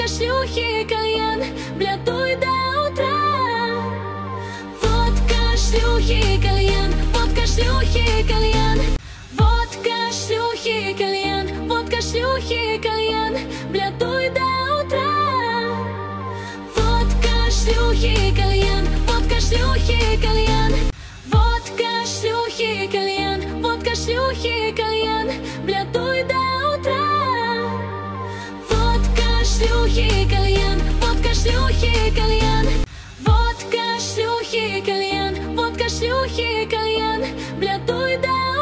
водка, шлюхи, кальян, блядуй до утра. Водка, шлюхи, кальян, водка, шлюхи, кальян, водка, шлюхи, кальян, водка, шлюхи, кальян, блядуй до утра. Водка, шлюхи, кальян, водка, шлюхи, кальян, водка, шлюхи, кальян, водка, шлюхи, кальян, блядуй до утра. Водка, шлюхи, кальян, водка, шлюхи, кальян, водка, шлюхи, кальян, водка, шлюхи, кальян, блядуй до утра.